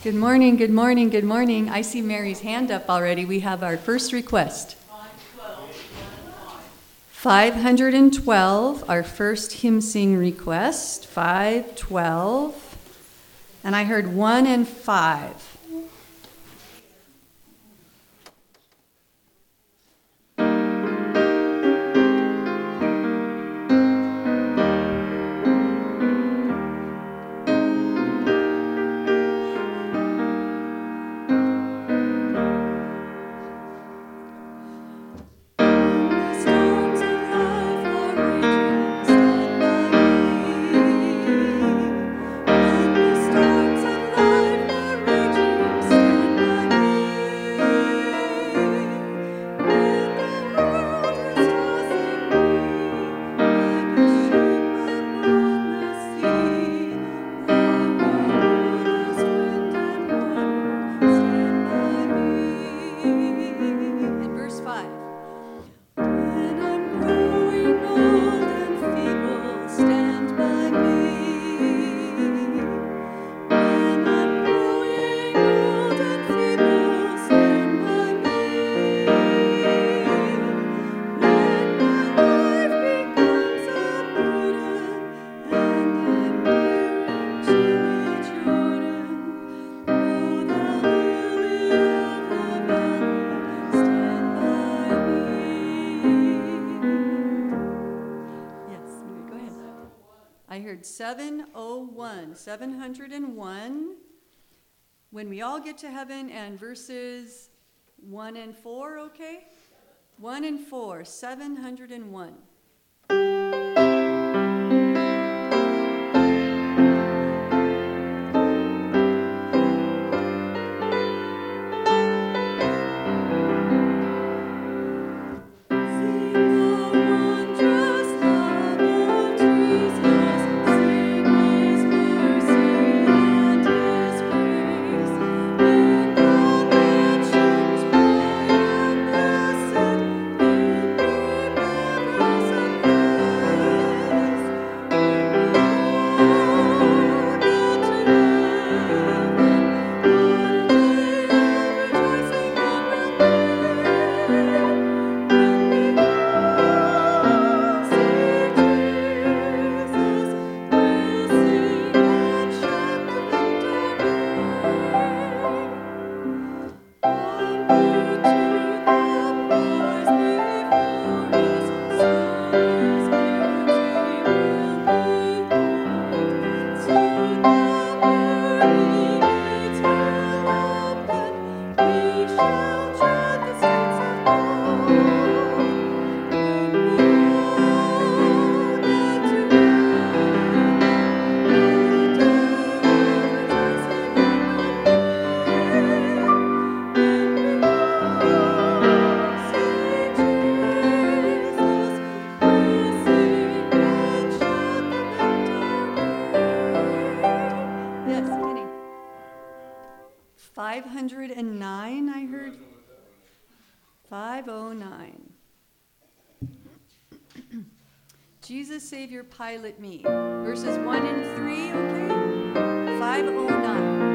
Good morning, good morning, good morning. I see Mary's hand up already. We have our first request. 512, our first hymn sing request, 512. And I heard 1 and 5. I heard 701, 701. When we all get to heaven, and verses 1 and 4, okay? 1 and 4, 701. Yes, Kenny. 509, I heard. 509. Jesus, Savior, pilot me. Verses 1 and 3, okay? 509.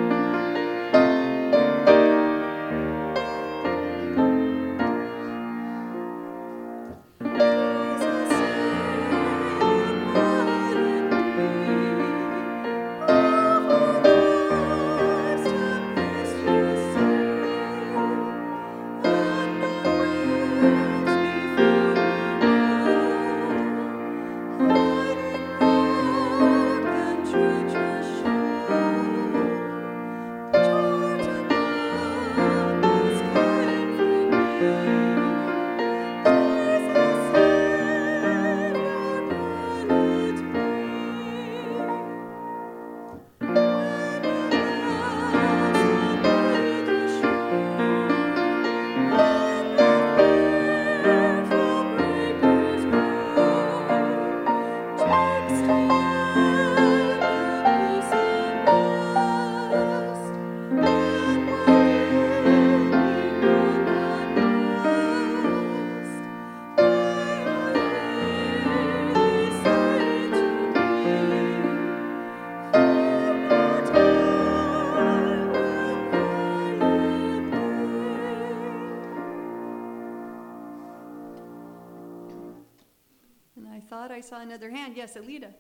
thought I saw another hand. Yes, Alita.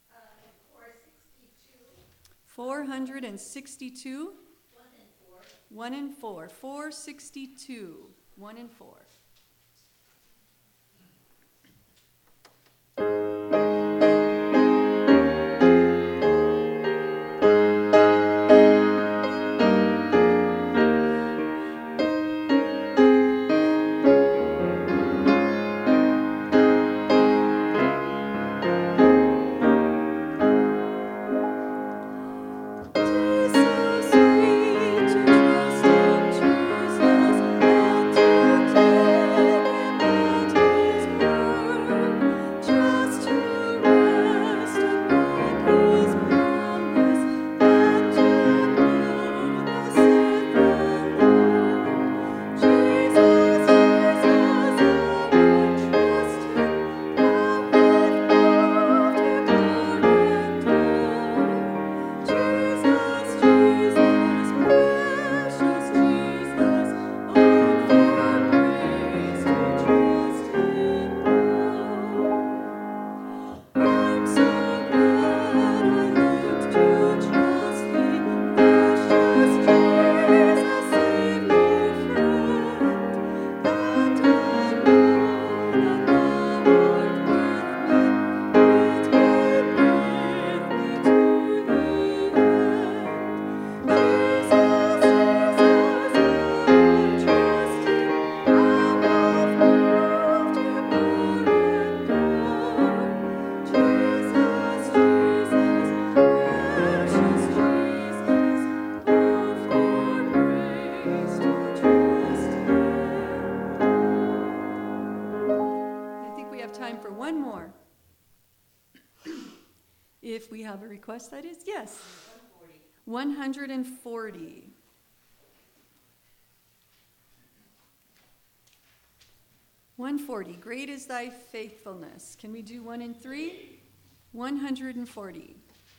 462. 1 and 4. 462. 1 and 4. If we have a request, that is, yes. 140. 140. Great is thy faithfulness. Can we do 1 and 3? 140.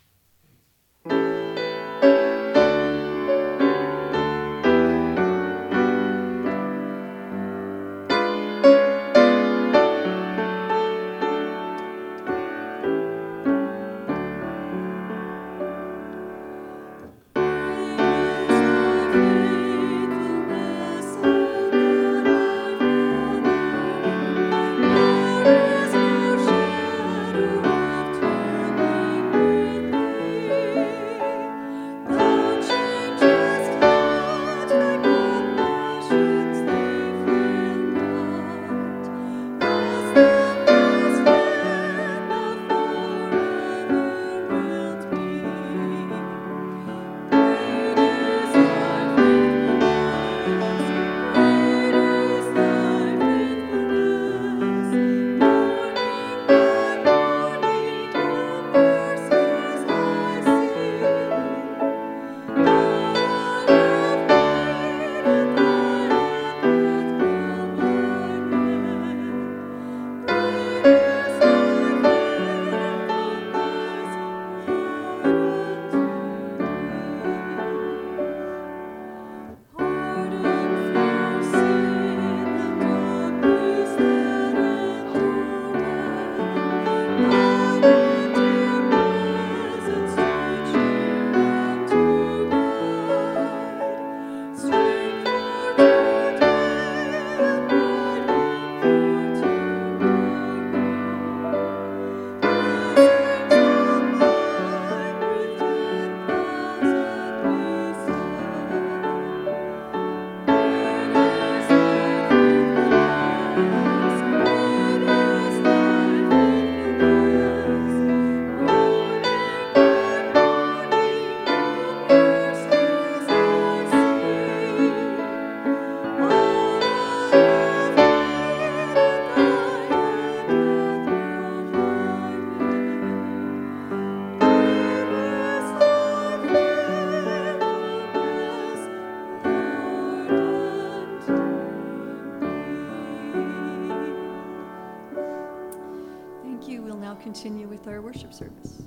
Continue with our worship service.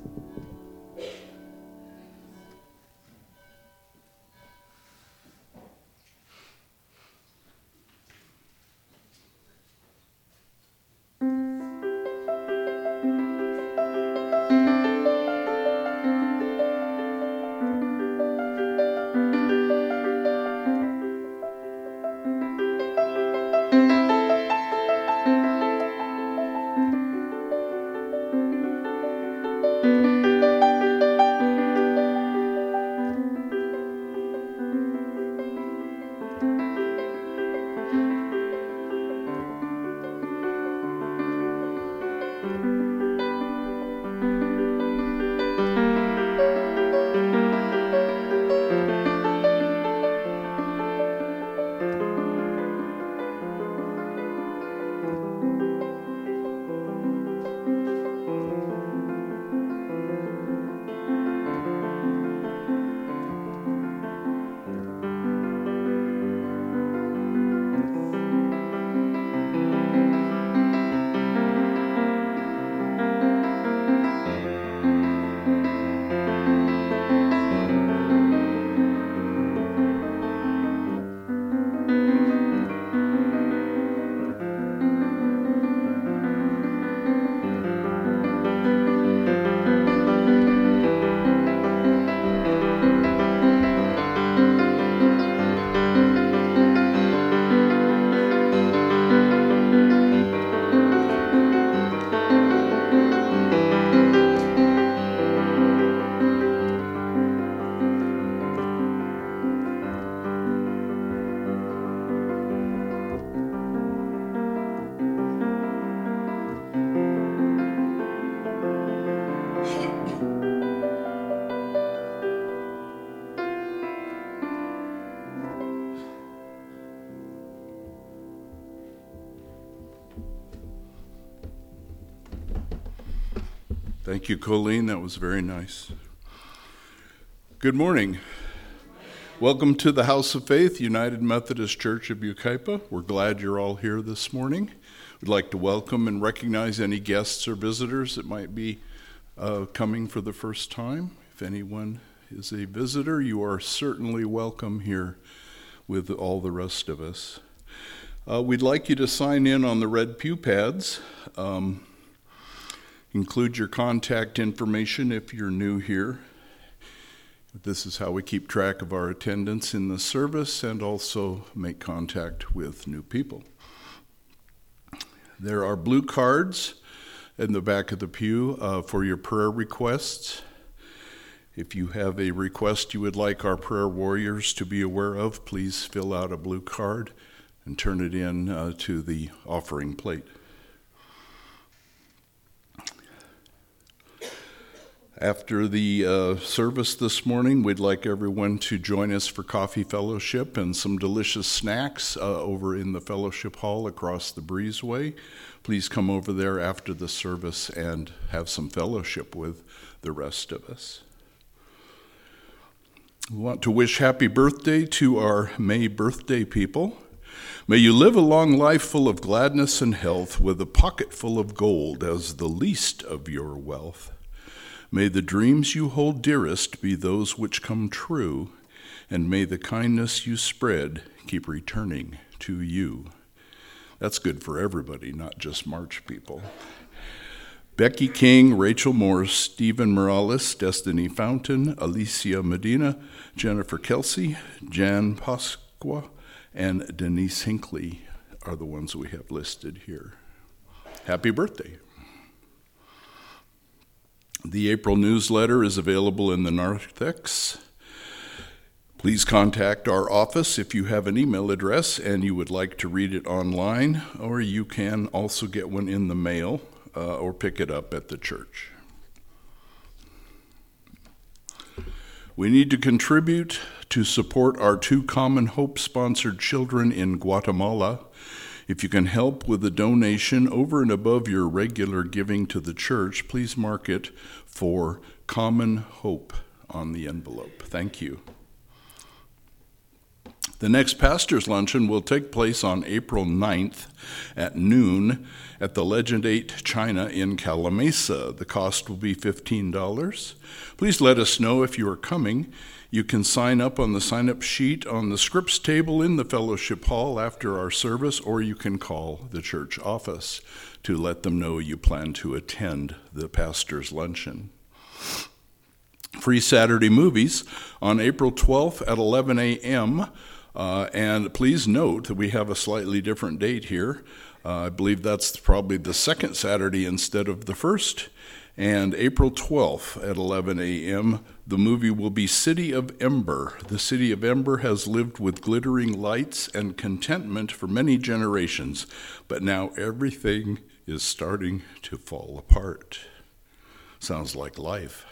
Thank you, Colleen. That was very nice. Good morning. Welcome to the House of Faith, United Methodist Church of Yucaipa. We're glad you're all here this morning. We'd like to welcome and recognize any guests or visitors that might be coming for the first time. If anyone is a visitor, you are certainly welcome here with all the rest of us. We'd like you to sign in on the red pew pads. Include your contact information if you're new here. This is how we keep track of our attendance in the service and also make contact with new people. There are blue cards in the back of the pew for your prayer requests. If you have a request you would like our prayer warriors to be aware of, please fill out a blue card and turn it in to the offering plate. After the service this morning, we'd like everyone to join us for coffee fellowship and some delicious snacks over in the fellowship hall across the breezeway. Please come over there after the service and have some fellowship with the rest of us. We want to wish happy birthday to our May birthday people. May you live a long life full of gladness and health, with a pocket full of gold as the least of your wealth. May the dreams you hold dearest be those which come true, and may the kindness you spread keep returning to you. That's good for everybody, not just March people. Becky King, Rachel Morse, Stephen Morales, Destiny Fountain, Alicia Medina, Jennifer Kelsey, Jan Pasqua, and Denise Hinckley are the ones we have listed here. Happy birthday. The April newsletter is available in the narthex. Please contact our office if you have an email address and you would like to read it online, or you can also get one in the mail or pick it up at the church. We need to contribute to support our 2 Common Hope-sponsored children in Guatemala. If you can help with a donation over and above your regular giving to the church, please mark it for Common Hope on the envelope. Thank you. The next pastor's luncheon will take place on April 9th at noon at the Legend 8 China in Calamasa. The cost will be $15. Please let us know if you are coming. You can sign up on the sign-up sheet on the scripts table in the fellowship hall after our service, or you can call the church office to let them know you plan to attend the pastor's luncheon. Free Saturday movies on April 12th at 11 a.m., and please note that we have a slightly different date here. I believe that's probably the second Saturday instead of the first. And April 12th at 11 a.m., the movie will be City of Ember. The City of Ember has lived with glittering lights and contentment for many generations, but now everything is starting to fall apart. Sounds like life.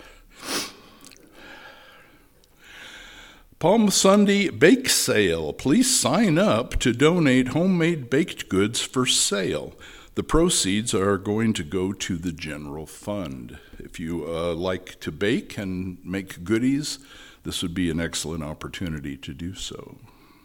Palm Sunday Bake Sale. Please sign up to donate homemade baked goods for sale. The proceeds are going to go to the general fund. If you like to bake and make goodies, this would be an excellent opportunity to do so.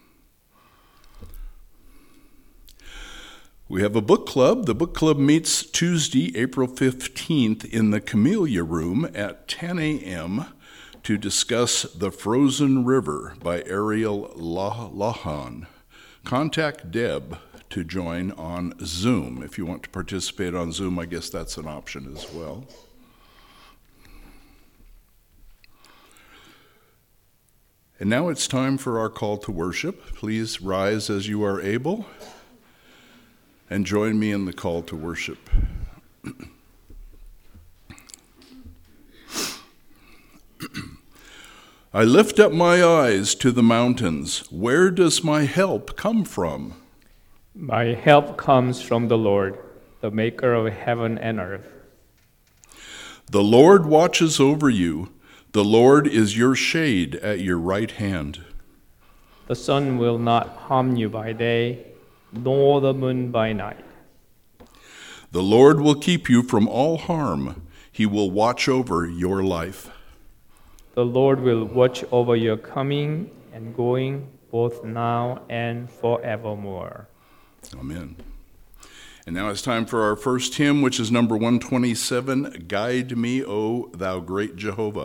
We have a book club. The book club meets Tuesday, April 15th in the Camellia Room at 10 a.m. to discuss The Frozen River by Ariel Lahan. Contact Deb to join on Zoom. If you want to participate on Zoom, I guess that's an option as well. And now it's time for our call to worship. Please rise as you are able and join me in the call to worship. I lift up my eyes to the mountains. Where does my help come from? My help comes from the Lord, the maker of heaven and earth. The Lord watches over you. The Lord is your shade at your right hand. The sun will not harm you by day, nor the moon by night. The Lord will keep you from all harm. He will watch over your life. The Lord will watch over your coming and going, both now and forevermore. Amen. And now it's time for our first hymn, which is number 127, Guide Me, O Thou Great Jehovah.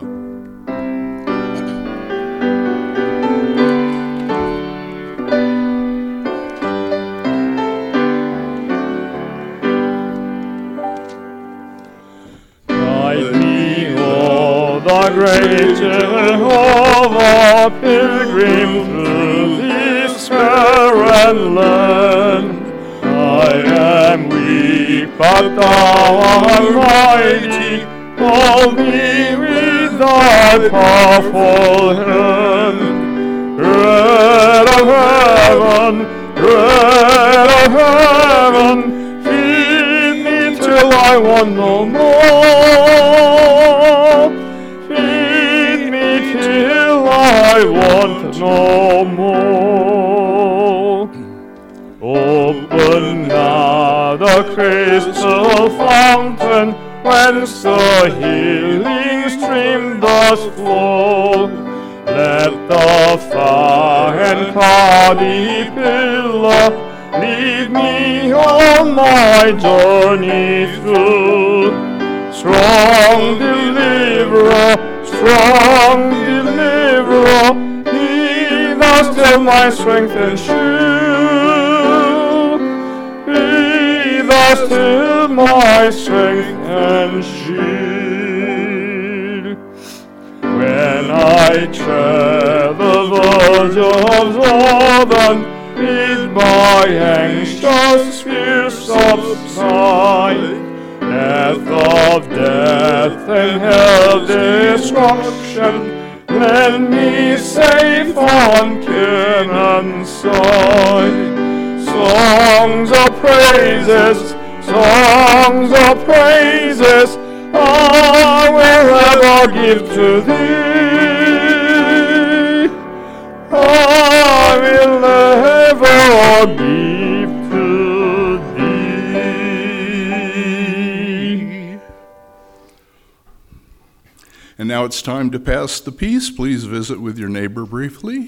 Guide me, O the great Jehovah, pilgrim through this barren land. I am weak, but thou art mighty. Hold me with thy powerful hand. Bread of heaven, feed me till I want no more. Feed me till I want no more. Open now the crystal fountain, whence the healing stream does flow. Let the far and cloudy pillar lead me on my journey through. Strong deliverer, be thou still my strength and shield. Be thou still my strength and shield. When I tread the verge of Jordan, bid my anxious fears subside. Death of death and hell destruction, let me safe on Canaan's side. Songs of praises, I will ever give to thee. I will ever give to thee. And now it's time to pass the peace. Please visit with your neighbor briefly.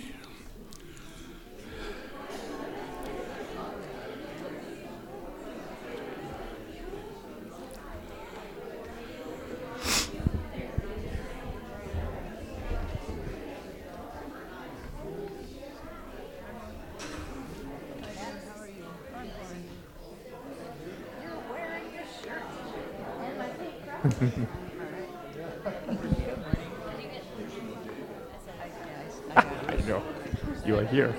I know. You are here.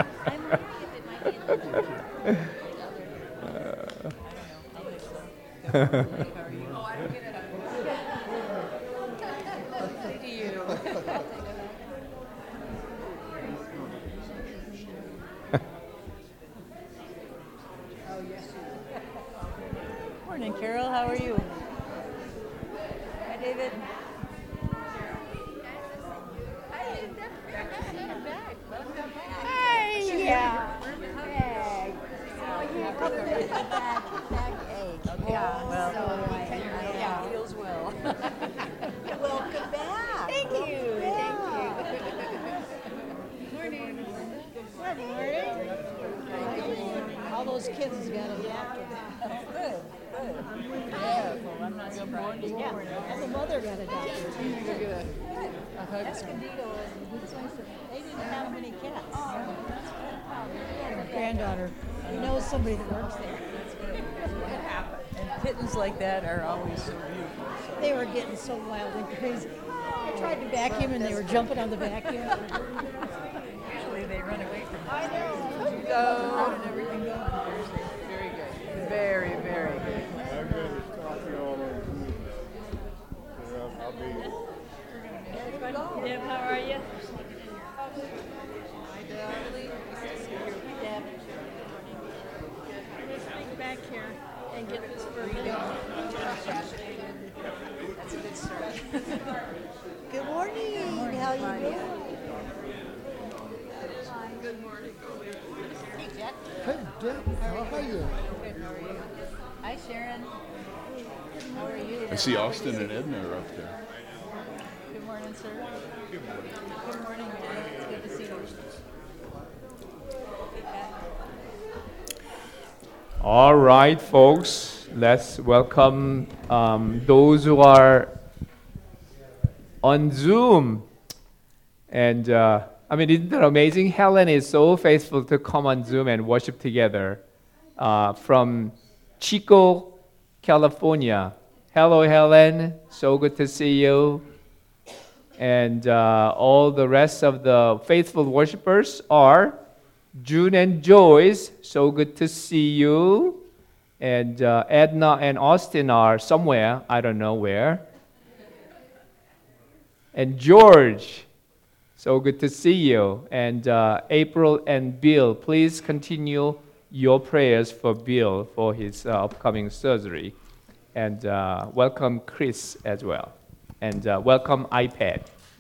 Morning, Carol. How are you? Hi, David. Hi. Yeah. Well, yeah, feels well. Welcome back. Thank you. Thank you. Morning. Good morning. All those kids got to be after that. Good. Yeah, well, I'm not surprised. Yeah. And the mother got adopted. Escondido They didn't have many cats. Her granddaughter. He knows somebody that works there. and kittens like that are always so beautiful. They were getting so wild and crazy. I tried to vacuum and they were jumping on the vacuum. Usually they run away from I know. go and everything goes. Very good. Very, very good. Deb, how are you? Deb. Let's sneak back here and get this burger. That's a good start. Good morning. How you doing? Hey, Jack. Hey, Deb, how are you? Good, how are you? I Hi, Sharon. How are you? I see Austin and Edna are up there. Good morning, sir. Good morning, Mary. It's good to see you. All right, folks, let's welcome those who are on Zoom. And isn't that amazing? Helen is so faithful to come on Zoom and worship together from Chico, California. Hello, Helen. So good to see you. And all the rest of the faithful worshipers are June and Joyce. So good to see you. And Edna and Austin are somewhere. I don't know where. And George. So good to see you. And April and Bill, please continue your prayers for Bill for his upcoming surgery. And welcome Chris as well. And welcome iPad.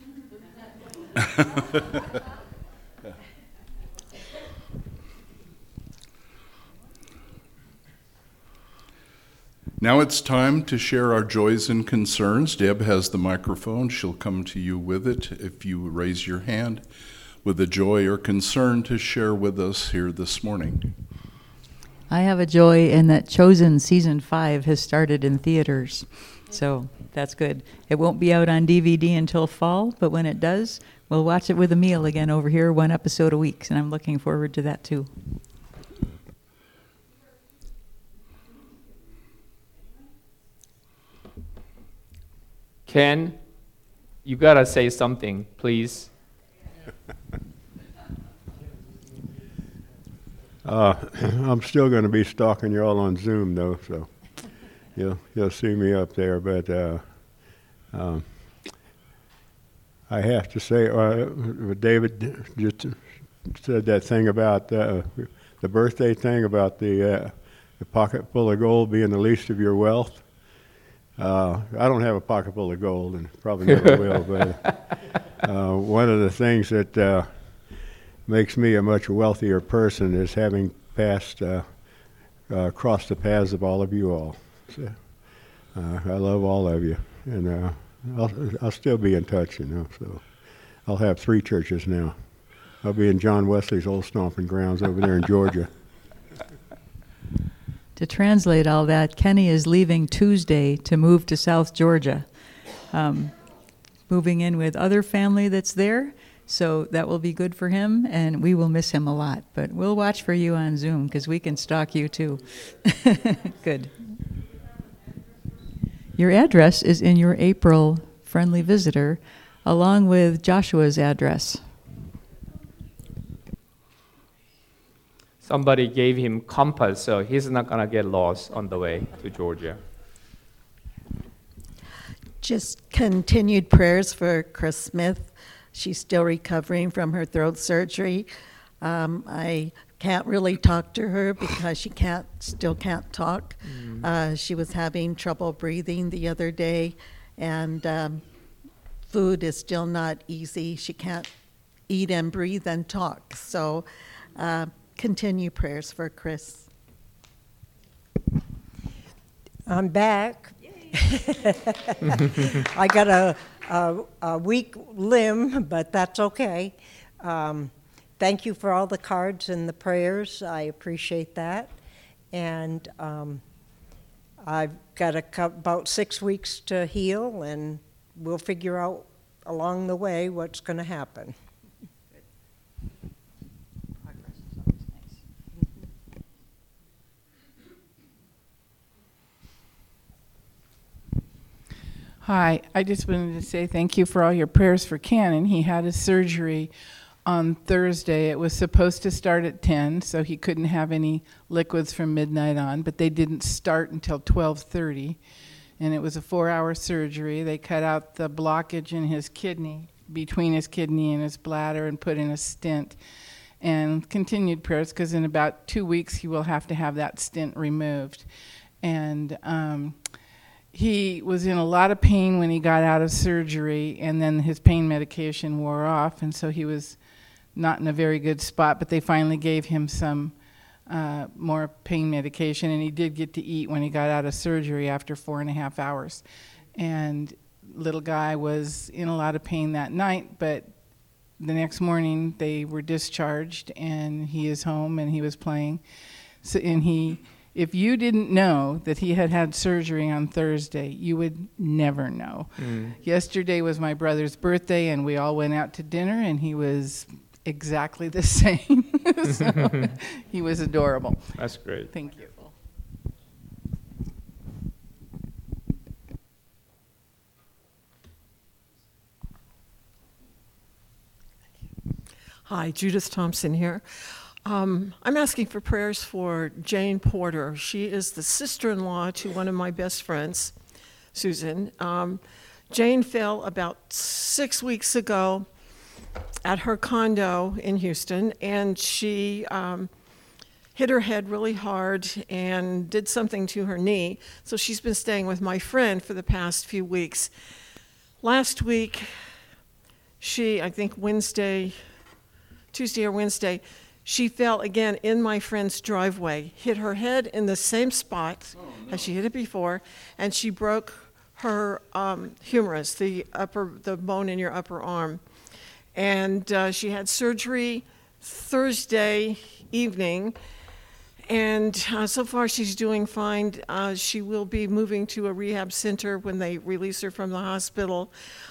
Now it's time to share our joys and concerns. Deb has the microphone. She'll come to you with it if you raise your hand with a joy or concern to share with us here this morning. I have a joy in that Chosen Season 5 has started in theaters, so that's good. It won't be out on DVD until fall, but when it does, we'll watch it with a meal again over here, 1 episode a week, and I'm looking forward to that too. Ken, you gotta say something, please. I'm still going to be stalking you all on Zoom, though, so you'll see me up there. But I have to say, David just said that thing about the birthday thing about the pocket full of gold being the least of your wealth. I don't have a pocket full of gold, and probably never will. But one of the things that makes me a much wealthier person is having crossed the paths of all of you all. So, I love all of you, and I'll still be in touch, So I'll have 3 churches now. I'll be in John Wesley's old stomping grounds over there in Georgia. To translate all that, Kenny is leaving Tuesday to move to South Georgia, moving in with other family that's there. So that will be good for him, and we will miss him a lot. But we'll watch for you on Zoom, because we can stalk you too. Good. Your address is in your April friendly visitor, along with Joshua's address. Somebody gave him compass, so he's not gonna get lost on the way to Georgia. Just continued prayers for Chris Smith. She's still recovering from her throat surgery. I can't really talk to her because she still can't talk. She was having trouble breathing the other day, and food is still not easy. She can't eat and breathe and talk. So continue prayers for Chris. I'm back. I got a weak limb, but that's okay. Thank you for all the cards and the prayers. I appreciate that. And I've got about 6 weeks to heal, and we'll figure out along the way what's going to happen. Hi, I just wanted to say thank you for all your prayers for Ken. And he had his surgery on Thursday. It was supposed to start at 10, so he couldn't have any liquids from midnight on, but they didn't start until 12:30, and it was a 4-hour surgery. They cut out the blockage in his kidney, between his kidney and his bladder, and put in a stent. And continued prayers, because in about 2 weeks he will have to have that stent removed. And he was in a lot of pain when he got out of surgery, and then his pain medication wore off, and so he was not in a very good spot, but they finally gave him some more pain medication, and he did get to eat when he got out of surgery after 4.5 hours. And little guy was in a lot of pain that night, but the next morning they were discharged, and he is home and he was playing. So, and if you didn't know that he had had surgery on Thursday, you would never know. Yesterday was my brother's birthday, and we all went out to dinner, and he was exactly the same. So, he was adorable. That's great. Thank you. Hi, Judith Thompson here. I'm asking for prayers for Jane Porter. She is the sister-in-law to one of my best friends, Susan. Jane fell about 6 weeks ago at her condo in Houston, and she hit her head really hard and did something to her knee. So she's been staying with my friend for the past few weeks. Last week, I think Tuesday or Wednesday, she fell again in my friend's driveway, hit her head in the same spot as she hit it before, and she broke her humerus, the bone in your upper arm. And she had surgery Thursday evening, and so far she's doing fine. She will be moving to a rehab center when they release her from the hospital.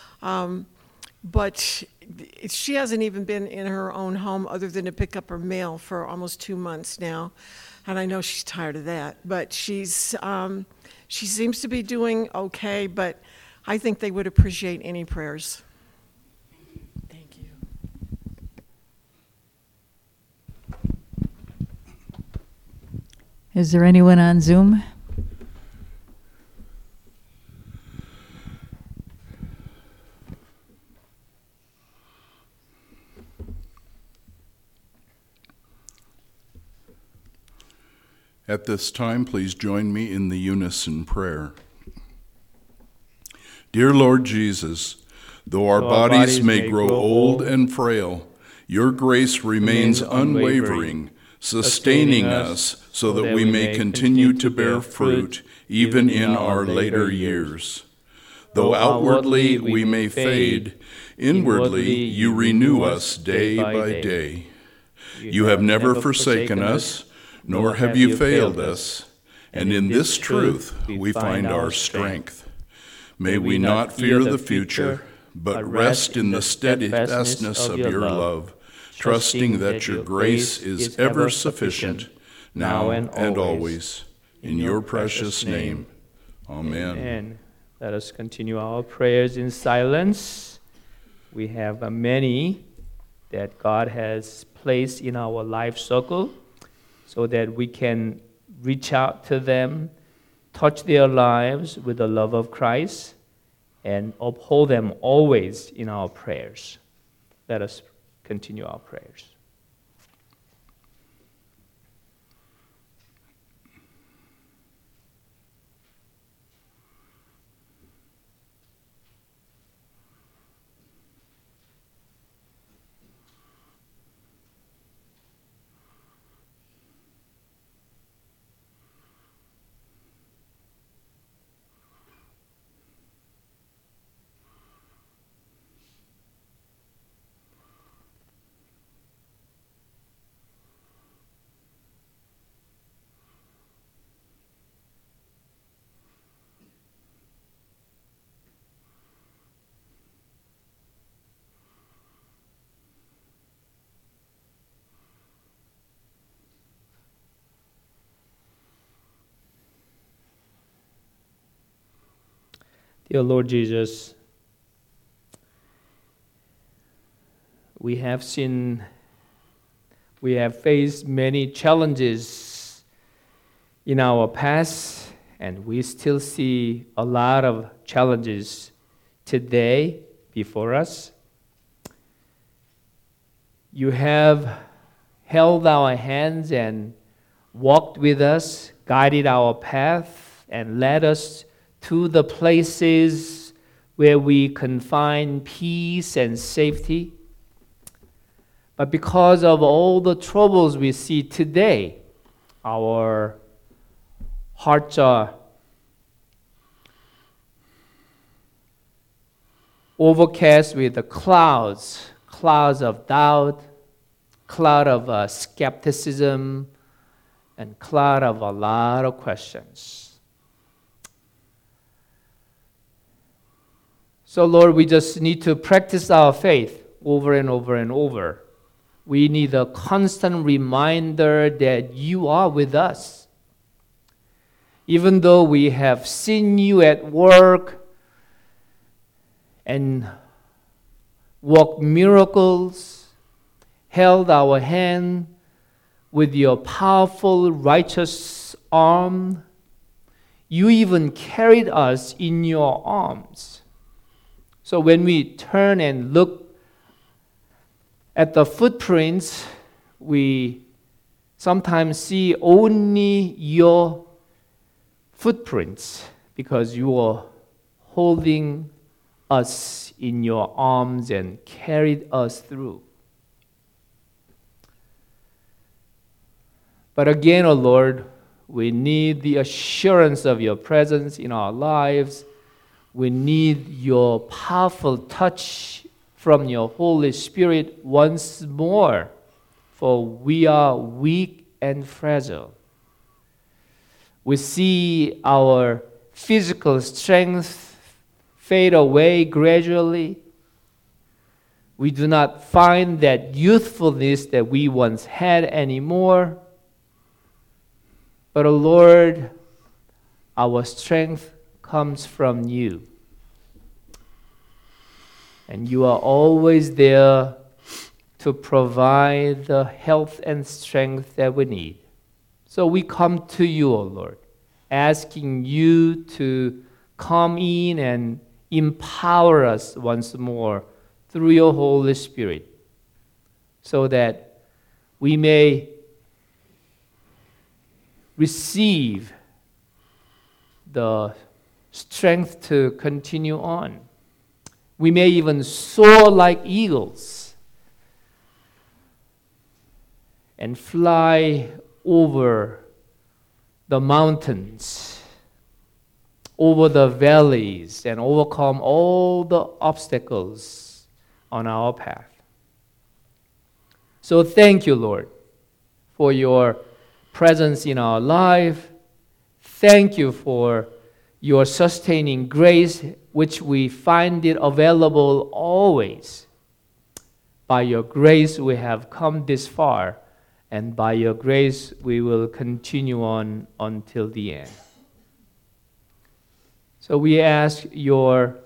But she hasn't even been in her own home other than to pick up her mail for almost 2 months now. And I know she's tired of that. But she seems to be doing okay, but I think they would appreciate any prayers. Thank you. Is there anyone on Zoom? At this time, please join me in the unison prayer. Dear Lord Jesus, though our bodies may grow old and frail, your grace remains unwavering, sustaining us so that we may continue to bear fruit even in our later years. Though outwardly we may fade, inwardly you renew us day by day. You have never forsaken us, nor have you failed us, and in this truth we find our strength. May we not fear the future, but rest in the steadfastness of your love, trusting that your grace is ever sufficient, now and always. In your precious name, amen. Amen. Let us continue our prayers in silence. We have many that God has placed in our life circle, so that we can reach out to them, touch their lives with the love of Christ, and uphold them always in our prayers. Let us continue our prayers. Dear Lord Jesus, we have faced many challenges in our past, and we still see a lot of challenges today before us. You have held our hands and walked with us, guided our path, and led us to the places where we can find peace and safety. But because of all the troubles we see today, our hearts are overcast with the clouds of doubt, cloud of skepticism, and cloud of a lot of questions. So Lord, we just need to practice our faith over and over and over. We need a constant reminder that you are with us. Even though we have seen you at work and worked miracles, held our hand with your powerful, righteous arm, you even carried us in your arms. So when we turn and look at the footprints, we sometimes see only your footprints because you are holding us in your arms and carried us through. But again, O Lord, we need the assurance of your presence in our lives. We need your powerful touch from your Holy Spirit once more, for we are weak and fragile. We see our physical strength fade away gradually. We do not find that youthfulness that we once had anymore. But, O Lord, our strength comes from you. And you are always there to provide the health and strength that we need. So we come to you, O Lord, asking you to come in and empower us once more through your Holy Spirit, so that we may receive the strength to continue on. We may even soar like eagles and fly over the mountains, over the valleys, and overcome all the obstacles on our path. So thank you, Lord, for your presence in our life. Thank you for your sustaining grace, which we find it available always. By your grace we have come this far, and by your grace we will continue on until the end. So we ask your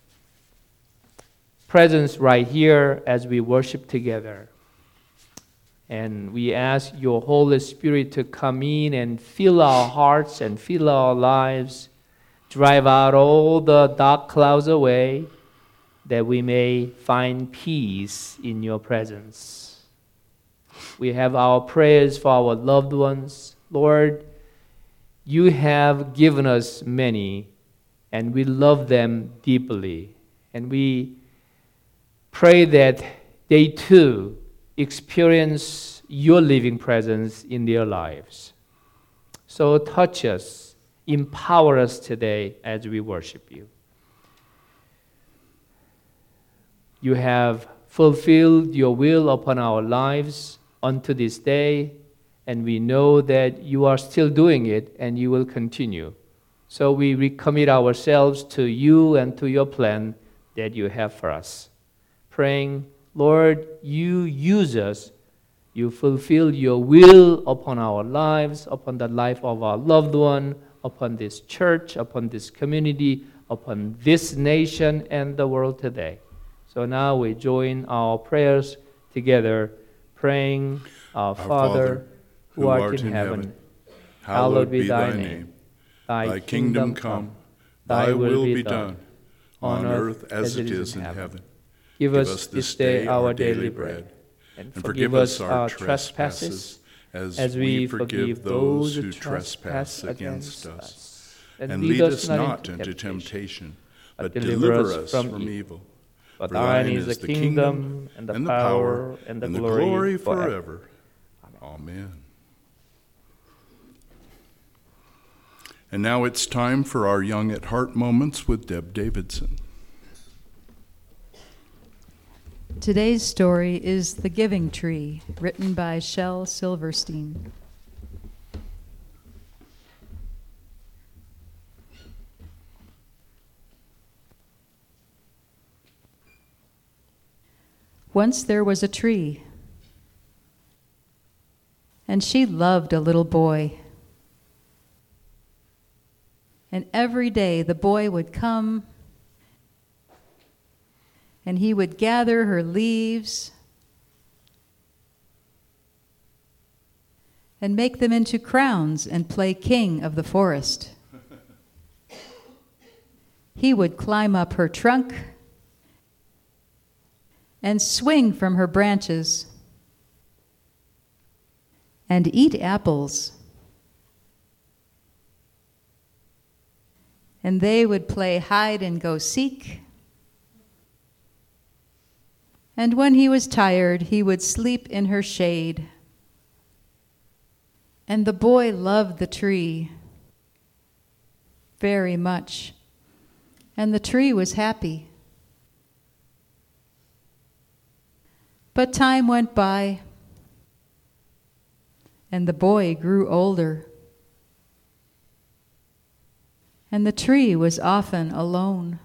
presence right here as we worship together. And we ask your Holy Spirit to come in and fill our hearts and fill our lives, drive out all the dark clouds away, that we may find peace in your presence. We have our prayers for our loved ones. Lord, you have given us many, and we love them deeply. And we pray that they too experience your living presence in their lives. So touch us, empower us today as we worship you. You have fulfilled your will upon our lives unto this day, and we know that you are still doing it and you will continue. So we recommit ourselves to you and to your plan that you have for us, praying, Lord, you use us. You fulfill your will upon our lives, upon the life of our loved one, upon this church, upon this community, upon this nation and the world today. So now we join our prayers together, praying, Our Father, who art in heaven, hallowed be thy name. Thy kingdom come, thy will be done, on earth as it is in heaven. Give us this day our daily bread, and forgive us our trespasses, as we forgive those who trespass against us. And lead us not into temptation, but deliver us from evil. For thine is the kingdom, and the power, and the glory forever. Amen. And now it's time for our Young at Heart moments with Deb Davidson. Today's story is The Giving Tree, written by Shel Silverstein. Once there was a tree, and she loved a little boy. And every day the boy would come and he would gather her leaves and make them into crowns and play king of the forest. He would climb up her trunk and swing from her branches and eat apples. And they would play hide and go seek. And when he was tired, he would sleep in her shade. And the boy loved the tree very much. And the tree was happy. But time went by, and the boy grew older. And the tree was often alone.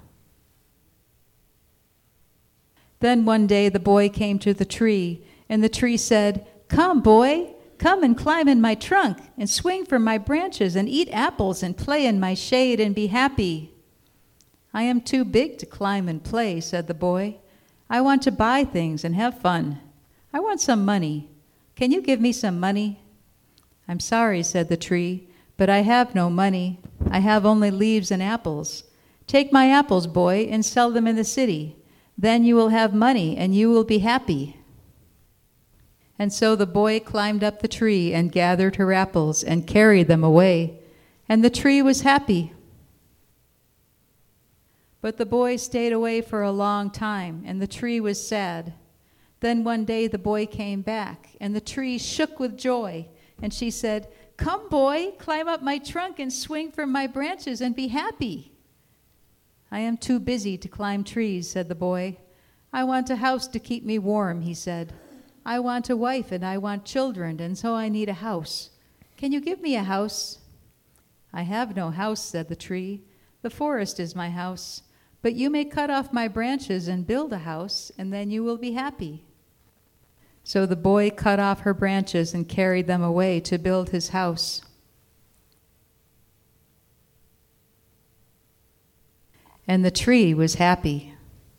Then one day the boy came to the tree, and the tree said, "Come, boy, come and climb in my trunk, and swing from my branches, and eat apples, and play in my shade, and be happy." "I am too big to climb and play," said the boy. "I want to buy things and have fun. I want some money. Can you give me some money?" "I'm sorry," said the tree, "but I have no money. I have only leaves and apples. Take my apples, boy, and sell them in the city. Then you will have money, and you will be happy." And so the boy climbed up the tree and gathered her apples and carried them away, and the tree was happy. But the boy stayed away for a long time, and the tree was sad. Then one day the boy came back, and the tree shook with joy, and she said, "Come, boy, climb up my trunk and swing from my branches and be happy." "I am too busy to climb trees," said the boy. "I want a house to keep me warm," he said. "I want a wife and I want children, and so I need a house. Can you give me a house?" "I have no house," said the tree. "The forest is my house. But you may cut off my branches and build a house, and then you will be happy." So the boy cut off her branches and carried them away to build his house. And the tree was happy.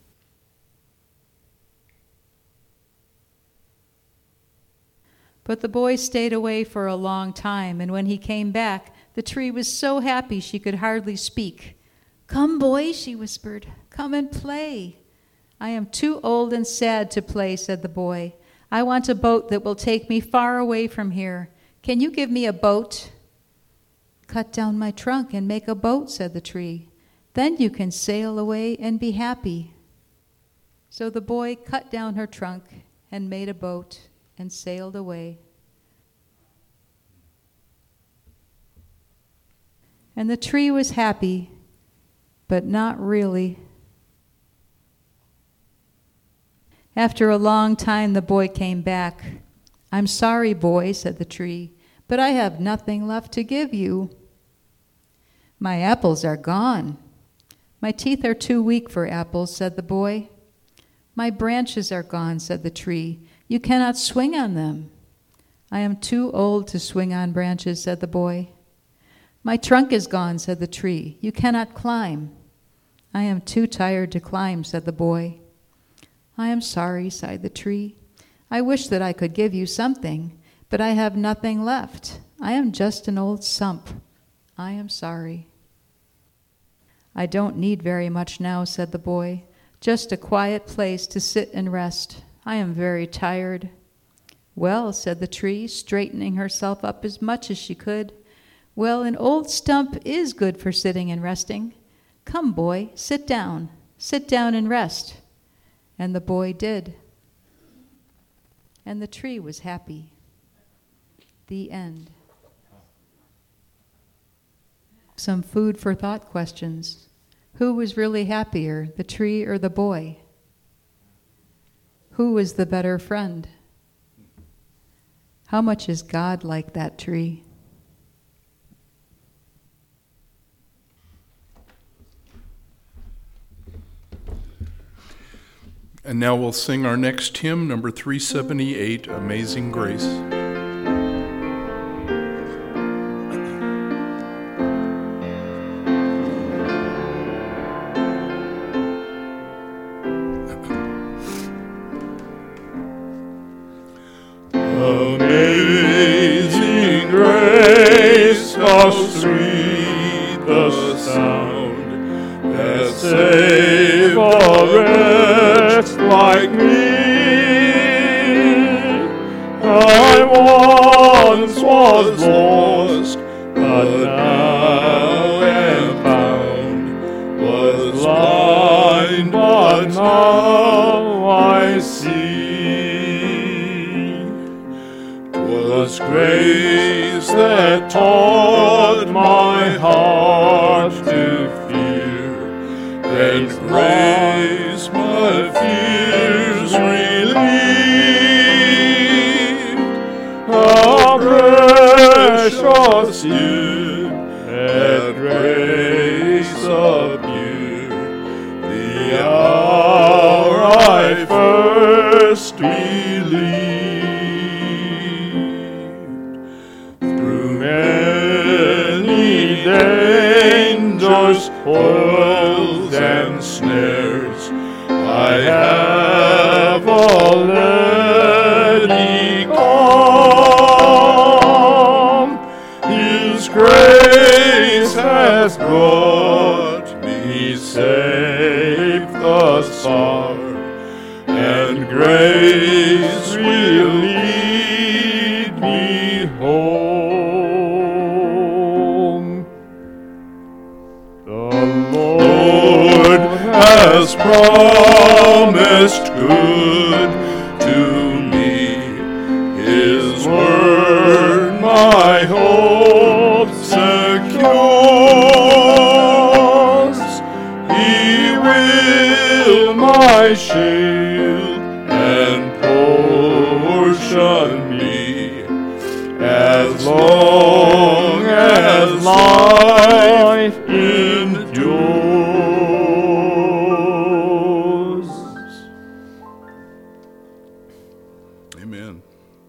But the boy stayed away for a long time, and when he came back, the tree was so happy she could hardly speak. "Come, boy," she whispered, "come and play." "I am too old and sad to play," said the boy. "I want a boat that will take me far away from here. Can you give me a boat?" "Cut down my trunk and make a boat," said the tree. "Then you can sail away and be happy." So the boy cut down her trunk and made a boat and sailed away. And the tree was happy, but not really. After a long time, the boy came back. "I'm sorry, boy," said the tree, "but I have nothing left to give you." "My apples are gone." "My teeth are too weak for apples," said the boy. "My branches are gone," said the tree. "You cannot swing on them." "I am too old to swing on branches," said the boy. "My trunk is gone," said the tree. "You cannot climb." "I am too tired to climb," said the boy. "I am sorry," sighed the tree. "I wish that I could give you something, but I have nothing left. I am just an old stump. I am sorry." "I don't need very much now," said the boy. "Just a quiet place to sit and rest. I am very tired." "Well," said the tree, straightening herself up as much as she could, "well, an old stump is good for sitting and resting. Come, boy, sit down and rest." And the boy did. And the tree was happy. The end. Some food for thought questions. Who was really happier, the tree or the boy? Who was the better friend? How much is God like that tree? And now we'll sing our next hymn, number 378, Amazing Grace. Amazing grace, how sweet the sound that saved a wretch like me. I once was lost, but now am found. Was blind, but now I see. 'Twas grace that taught my heart to fear, and grace my fears relieved. How precious you that grace appeared, the hour I first believed. Through many dangers, toils, and snares, I have already come. His grace has brought me safe thus far, and grace will lead me home. The Lord has promised good to me, His word my hope secures. He will my shield and portion be, as long as life endures. Amen.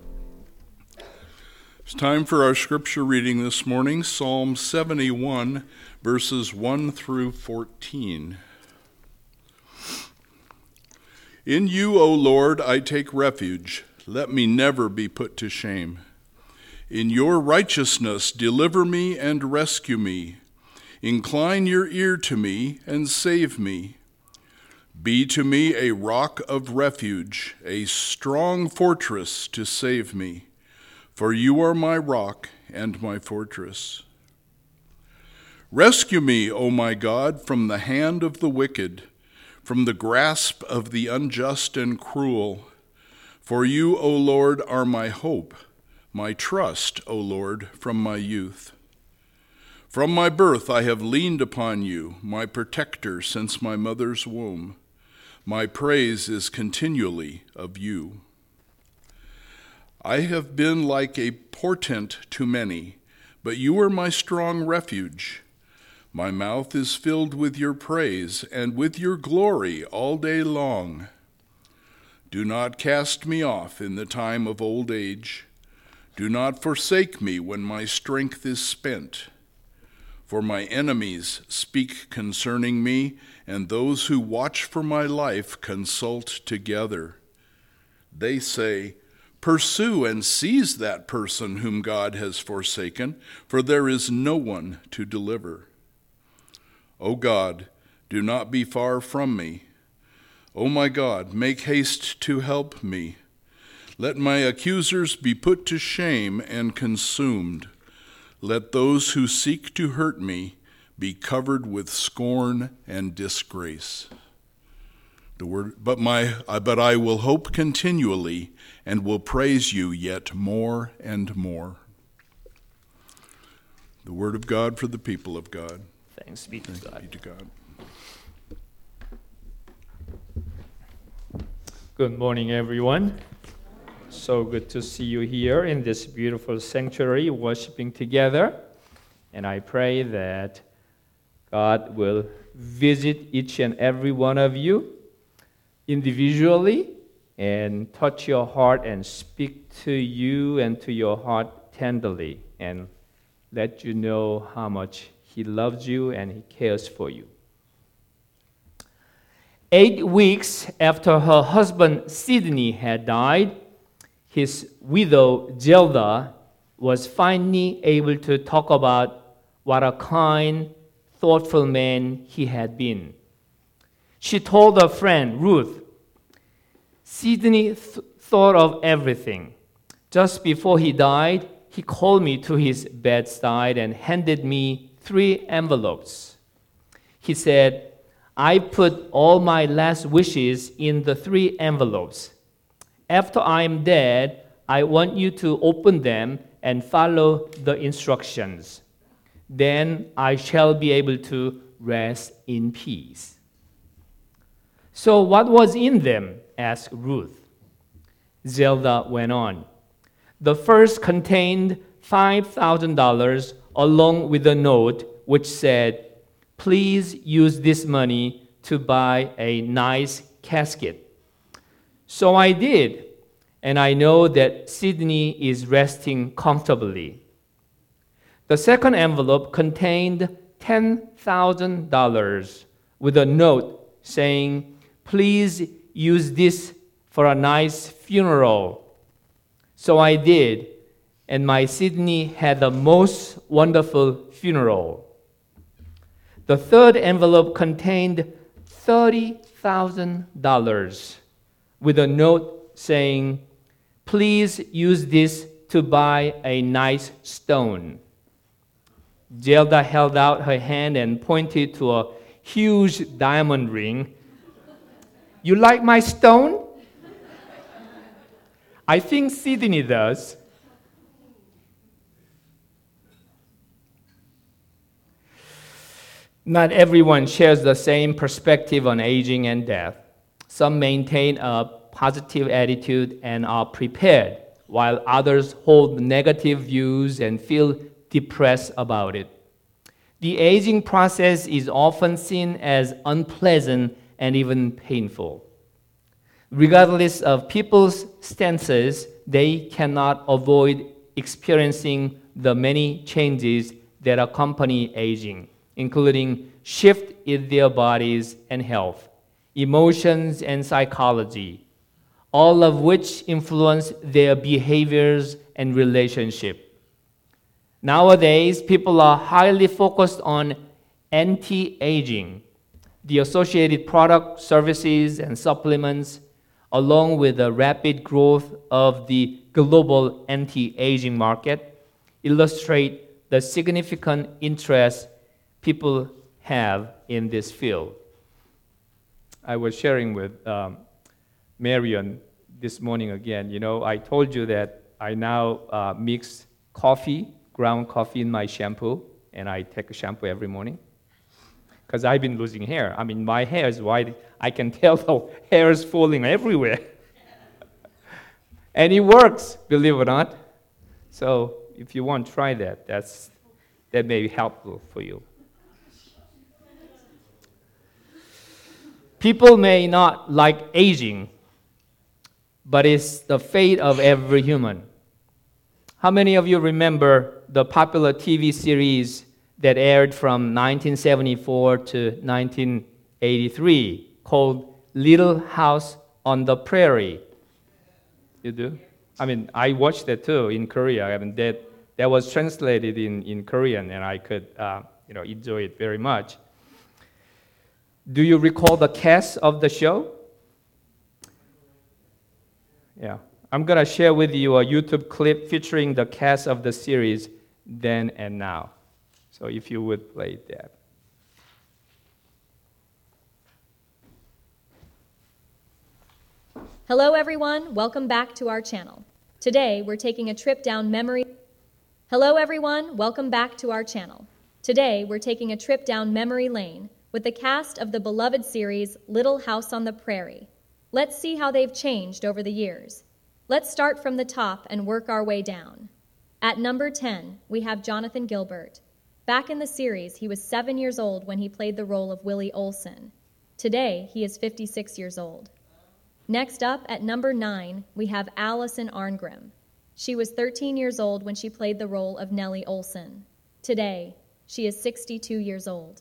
It's time for our scripture reading this morning, Psalm 71, verses 1 through 14. In you, O Lord, I take refuge. Let me never be put to shame. In your righteousness, deliver me and rescue me. Incline your ear to me and save me. Be to me a rock of refuge, a strong fortress to save me. For you are my rock and my fortress. Rescue me, O my God, from the hand of the wicked, from the grasp of the unjust and cruel. For you, O Lord, are my hope, my trust, O Lord, from my youth. From my birth I have leaned upon you, my protector since my mother's womb. My praise is continually of you. I have been like a portent to many, but you are my strong refuge. My mouth is filled with your praise and with your glory all day long. Do not cast me off in the time of old age. Do not forsake me when my strength is spent. For my enemies speak concerning me, and those who watch for my life consult together. They say, pursue and seize that person whom God has forsaken, for there is no one to deliver. O God, do not be far from me. O my God, make haste to help me. Let my accusers be put to shame and consumed. Let those who seek to hurt me be covered with scorn and disgrace. But I will hope continually and will praise you yet more and more. The word of God for the people of God. Thanks be to Thanks God. be to God. Good morning, everyone. So good to see you here in this beautiful sanctuary, worshiping together. And I pray that God will visit each and every one of you individually and touch your heart and speak to you and to your heart tenderly and let you know how much He loves you and He cares for you. 8 weeks after her husband Sidney had died, his widow Zelda was finally able to talk about what a kind, thoughtful man he had been. She told her friend Ruth, Sidney thought of everything. Just before he died, he called me to his bedside and handed me 3 envelopes. He said, I put all my last wishes in the 3 envelopes. After I am dead, I want you to open them and follow the instructions. Then I shall be able to rest in peace. So what was in them? Asked Ruth. Zelda went on. The first contained $5,000 along with a note which said, please use this money to buy a nice casket. So I did, and I know that Sidney is resting comfortably. The second envelope contained $10,000 with a note saying, please use this for a nice funeral. So I did, and my Sidney had the most wonderful funeral. The third envelope contained $30,000 with a note saying, please use this to buy a nice stone. Zelda held out her hand and pointed to a huge diamond ring. You like my stone? I think Sidney does. Not everyone shares the same perspective on aging and death. Some maintain a positive attitude and are prepared, while others hold negative views and feel depressed about it. The aging process is often seen as unpleasant and even painful. Regardless of people's stances, they cannot avoid experiencing the many changes that accompany aging, including shift in their bodies and health, emotions and psychology, all of which influence their behaviors and relationship. Nowadays, people are highly focused on anti-aging, the associated products, services, and supplements, along with the rapid growth of the global anti-aging market, illustrate the significant interest people have in this field. I was sharing with Marion this morning again. You know, I told you that I now mix coffee, ground coffee in my shampoo, and I take a shampoo every morning. Because I've been losing hair. I mean, my hair is white. I can tell the hair is falling everywhere. And it works, believe it or not. So if you want to try that, that may be helpful for you. People may not like aging, but it's the fate of every human. How many of you remember the popular TV series that aired from 1974 to 1983 called Little House on the Prairie? You do? I mean, I watched that too in Korea. I mean, that was translated in Korean, and I could enjoy it very much. Do you recall the cast of the show? Yeah. I'm going to share with you a YouTube clip featuring the cast of the series Then and Now. So if you would play that. Hello everyone, welcome back to our channel. Today we're taking a trip down memory Hello everyone, welcome back to our channel. Today we're taking a trip down memory lane with the cast of the beloved series Little House on the Prairie. Let's see how they've changed over the years. Let's start from the top and work our way down. At number 10, we have Jonathan Gilbert. Back in the series, he was 7 years old when he played the role of Willie Olson. Today, he is 56 years old. Next up, at number 9, we have Allison Arngrim. She was 13 years old when she played the role of Nellie Olson. Today, she is 62 years old.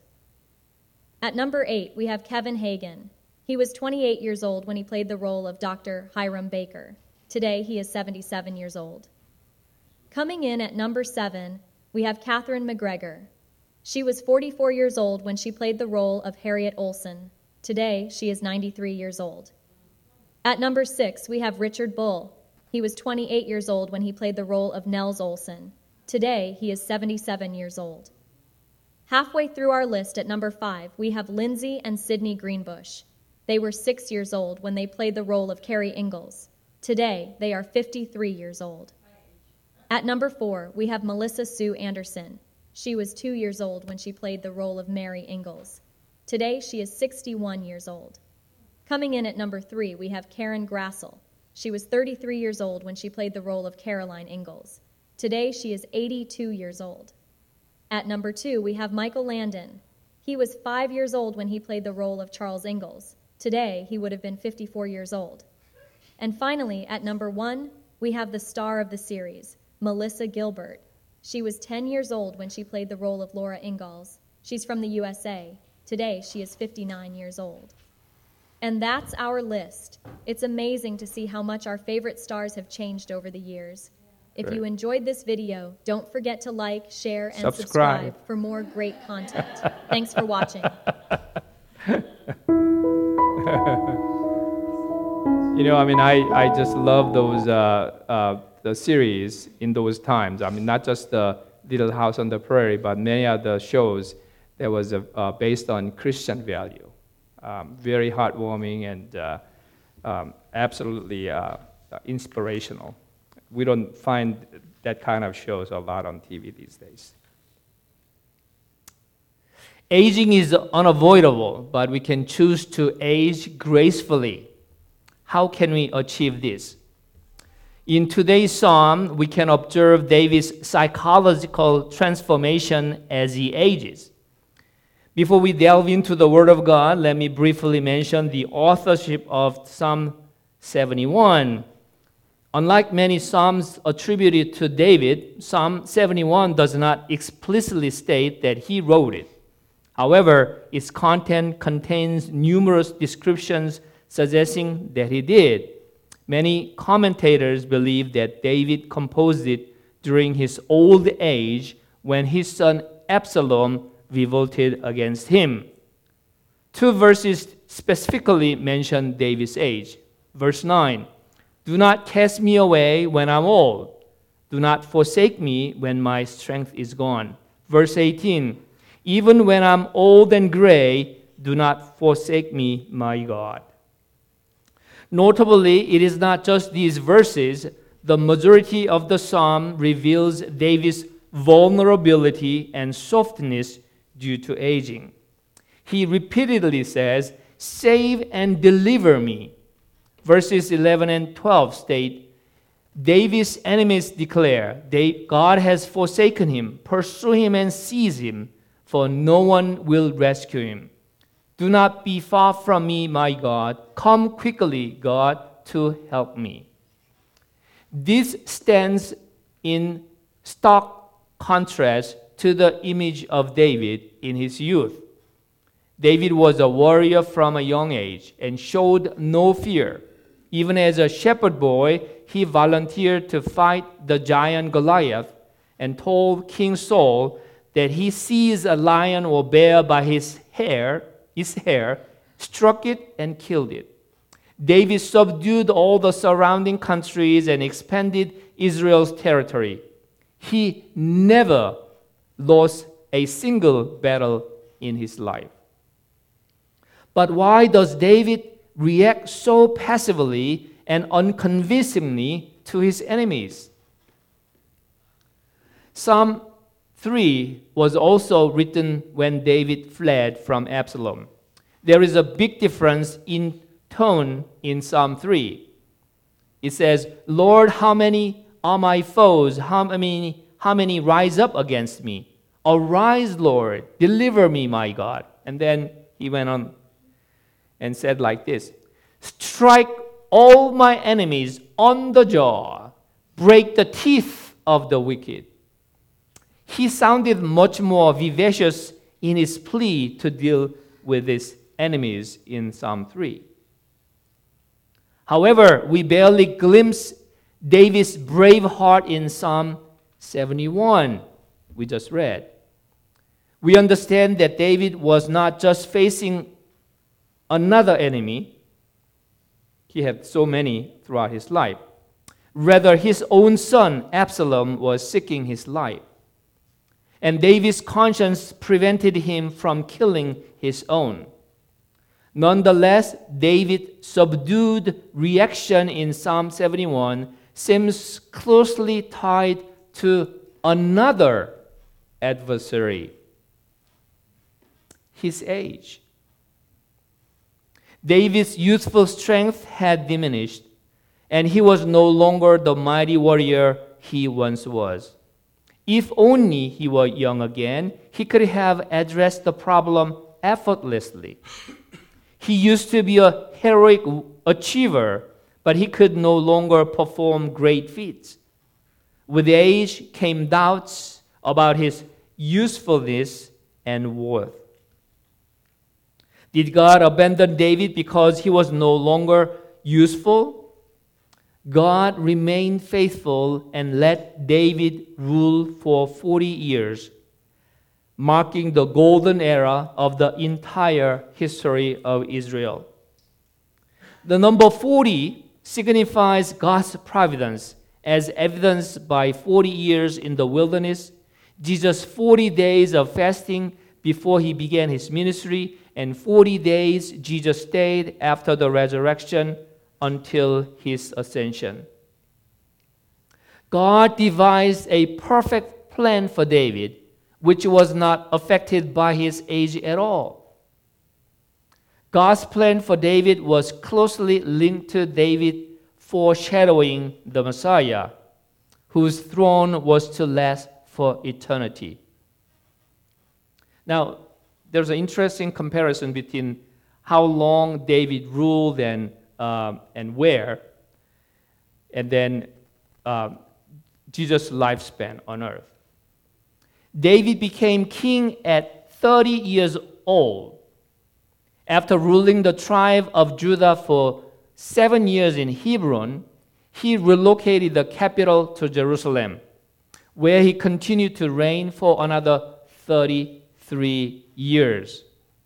At number 8, we have Kevin Hagen. He was 28 years old when he played the role of Dr. Hiram Baker. Today, he is 77 years old. Coming in at number 7, we have Catherine McGregor. She was 44 years old when she played the role of Harriet Olson. Today, she is 93 years old. At number 6, we have Richard Bull. He was 28 years old when he played the role of Nels Olson. Today, he is 77 years old. Halfway through our list at number 5, we have Lindsay and Sydney Greenbush. They were 6 years old when they played the role of Carrie Ingalls. Today, they are 53 years old. At number 4, we have Melissa Sue Anderson. She was 2 years old when she played the role of Mary Ingalls. Today, she is 61 years old. Coming in at number 3, we have Karen Grassel. She was 33 years old when she played the role of Caroline Ingalls. Today, she is 82 years old. At number 2, we have Michael Landon. He was 5 years old when he played the role of Charles Ingalls. Today, he would have been 54 years old. And finally, at number 1, we have the star of the series, Melissa Gilbert. She was 10 years old when she played the role of Laura Ingalls. She's from the USA. Today, she is 59 years old. And that's our list. It's amazing to see how much our favorite stars have changed over the years. If you enjoyed this video, don't forget to like, share, and subscribe for more great content. Thanks for watching. I just love those the series in those times. Not just the Little House on the Prairie, but many other shows that was based on Christian value. Very heartwarming and absolutely inspirational. We don't find that kind of shows a lot on TV these days. Aging is unavoidable, but we can choose to age gracefully. How can we achieve this? In today's psalm, we can observe David's psychological transformation as he ages. Before we delve into the Word of God, let me briefly mention the authorship of Psalm 71. Unlike many psalms attributed to David, Psalm 71 does not explicitly state that he wrote it. However, its content contains numerous descriptions suggesting that he did. Many commentators believe that David composed it during his old age when his son Absalom revolted against him. 2 verses specifically mention David's age. Verse 9, "Do not cast me away when I'm old. Do not forsake me when my strength is gone." Verse 18, "Even when I'm old and gray, do not forsake me, my God." Notably, it is not just these verses. The majority of the psalm reveals David's vulnerability and softness due to aging. He repeatedly says, "Save and deliver me." Verses 11 and 12 state, David's enemies declare, God has forsaken him. Pursue him and seize him, for no one will rescue him. Do not be far from me, my God. Come quickly, God, to help me. This stands in stark contrast to the image of David in his youth. David was a warrior from a young age and showed no fear. Even as a shepherd boy, he volunteered to fight the giant Goliath and told King Saul that he seized a lion or bear by his hair, struck it, and killed it. David subdued all the surrounding countries and expanded Israel's territory. He never lost a single battle in his life. But why does David react so passively and unconvincingly to his enemies? Psalm 3 was also written when David fled from Absalom. There is a big difference in tone in Psalm 3. It says, Lord, how many are my foes? How many rise up against me? Arise, Lord, deliver me, my God. And then he went on and said like this, strike all my enemies on the jaw, break the teeth of the wicked. He sounded much more vivacious in his plea to deal with his enemies in Psalm 3. However, we barely glimpse David's brave heart in Psalm 71, we just read. We understand that David was not just facing another enemy. He had so many throughout his life. Rather, his own son, Absalom, was seeking his life. And David's conscience prevented him from killing his own. Nonetheless, David's subdued reaction in Psalm 71 seems closely tied to another adversary, his age. David's youthful strength had diminished, and he was no longer the mighty warrior he once was. If only he were young again, he could have addressed the problem effortlessly. He used to be a heroic achiever, but he could no longer perform great feats. With age came doubts about his usefulness and worth. Did God abandon David because he was no longer useful? God remained faithful and let David rule for 40 years, marking the golden era of the entire history of Israel. The number 40 signifies God's providence, as evidenced by 40 years in the wilderness, Jesus' 40 days of fasting before he began his ministry, and 40 days Jesus stayed after the resurrection until his ascension. God devised a perfect plan for David, which was not affected by his age at all. God's plan for David was closely linked to David foreshadowing the Messiah, whose throne was to last for eternity. Now, there's an interesting comparison between how long David ruled and where, and then Jesus' lifespan on earth. David became king at 30 years old. After ruling the tribe of Judah for 7 years in Hebron, he relocated the capital to Jerusalem, where he continued to reign for another 33 years.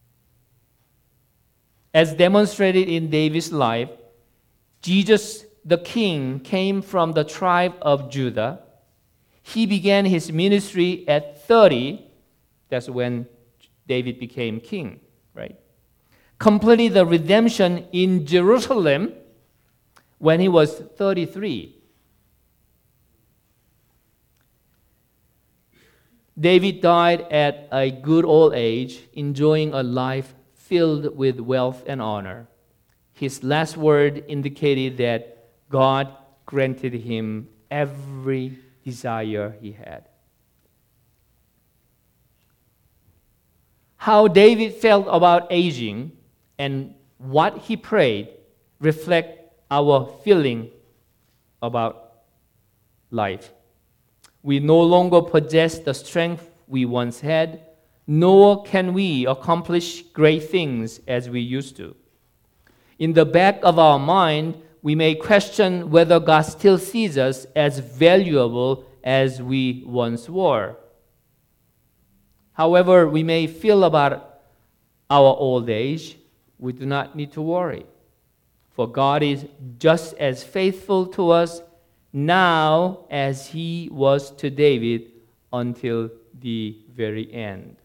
As demonstrated in David's life, Jesus the king came from the tribe of Judah. He began his ministry at 30. That's when David became king, right? Completed the redemption in Jerusalem when he was 33. David died at a good old age, enjoying a life filled with wealth and honor. His last word indicated that God granted him every desire he had. How David felt about aging and what he prayed reflect our feeling about life. We no longer possess the strength we once had, nor can we accomplish great things as we used to. In the back of our mind, we may question whether God still sees us as valuable as we once were. However we may feel about our old age, we do not need to worry. For God is just as faithful to us now as he was to David until the very end.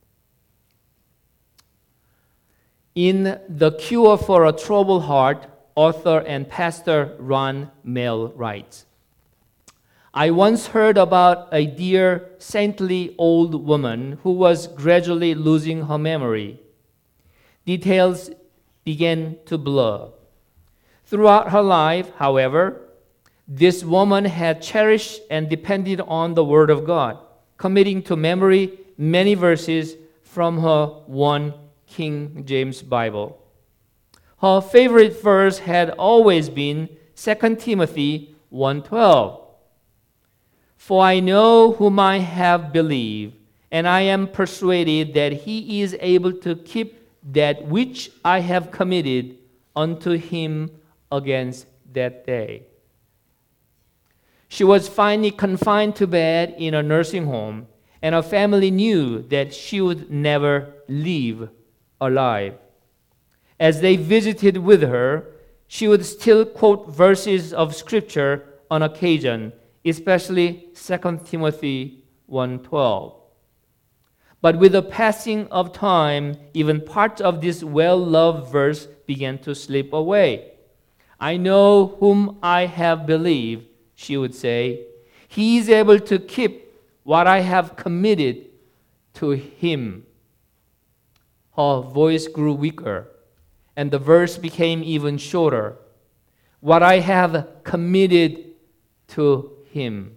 In The Cure for a Troubled Heart, author and pastor Ron Mail writes, I once heard about a dear, saintly old woman who was gradually losing her memory. Details began to blur. Throughout her life, however, this woman had cherished and depended on the Word of God, committing to memory many verses from her 1 King James Bible. Her favorite verse had always been 2 Timothy 1:12. For I know whom I have believed, and I am persuaded that he is able to keep that which I have committed unto him against that day. She was finally confined to bed in a nursing home, and her family knew that she would never leave alive. As they visited with her, she would still quote verses of Scripture on occasion, especially 2 Timothy 1:12. But with the passing of time, even parts of this well-loved verse began to slip away. I know whom I have believed, she would say. He is able to keep what I have committed to him. Her voice grew weaker, and the verse became even shorter. What I have committed to him.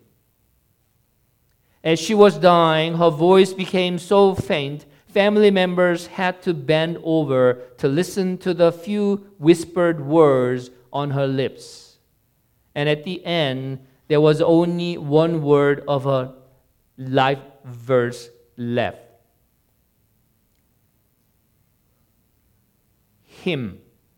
As she was dying, her voice became so faint, family members had to bend over to listen to the few whispered words on her lips. And at the end, there was only one word of her life verse left. Him.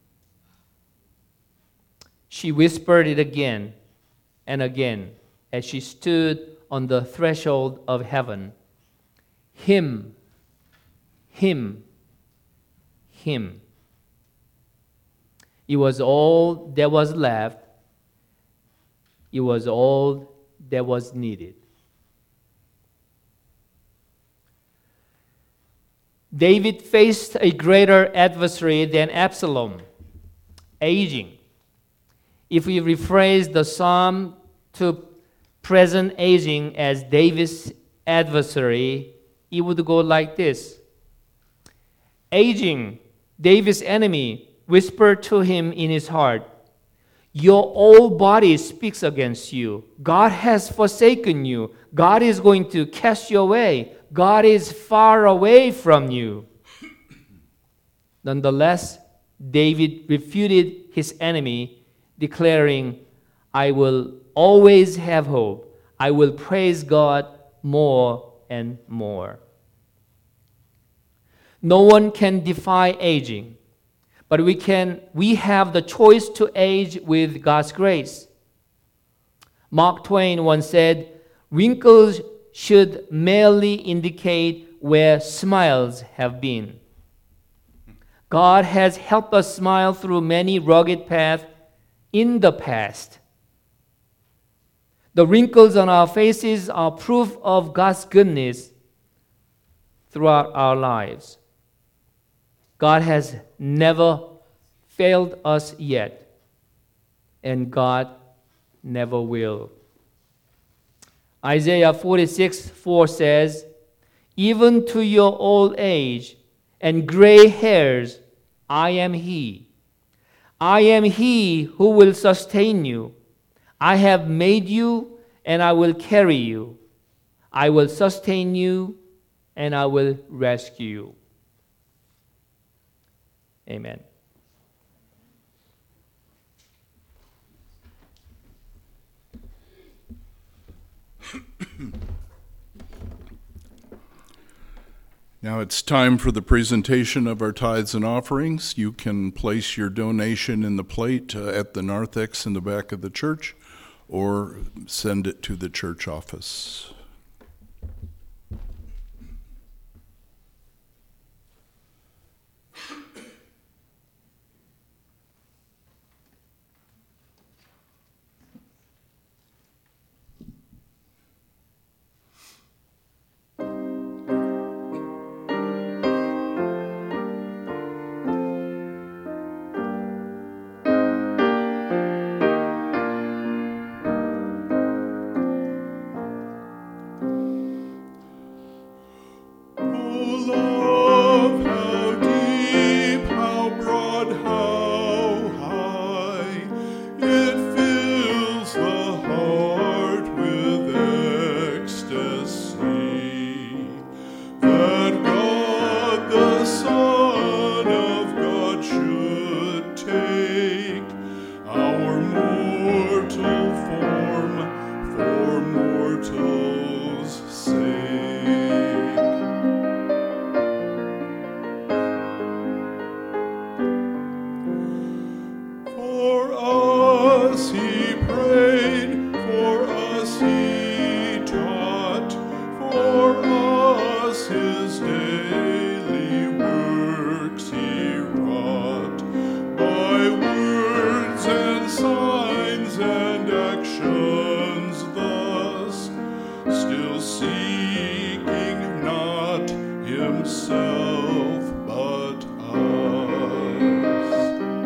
She whispered it again and again as she stood on the threshold of heaven. Him, him, him. It was all that was left. It was all that was needed. David faced a greater adversary than Absalom, aging. If we rephrase the psalm to present aging as David's adversary, it would go like this. Aging, David's enemy, whispered to him in his heart, your old body speaks against you. God has forsaken you. God is going to cast you away. God is far away from you. Nonetheless, David refuted his enemy, declaring, I will always have hope. I will praise God more and more. No one can defy aging, but we have the choice to age with God's grace. Mark Twain once said, wrinkles should merely indicate where smiles have been. God has helped us smile through many rugged paths in the past. The wrinkles on our faces are proof of God's goodness throughout our lives. God has never failed us yet, and God never will. Isaiah 46:4 says, even to your old age and gray hairs, I am He. I am He who will sustain you. I have made you, and I will carry you. I will sustain you, and I will rescue you. Amen. Now it's time for the presentation of our tithes and offerings. You can place your donation in the plate at the narthex in the back of the church, or send it to the church office. still seeking not himself but us.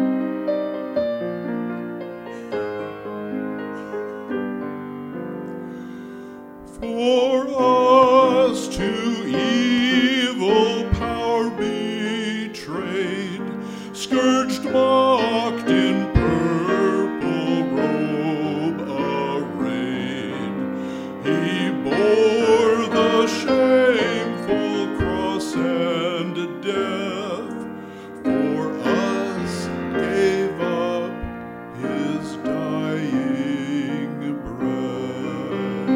For us to evil power betrayed, scourged, mocked, in purple robe arrayed, he bore the shameful cross and death, for us gave up his dying breath.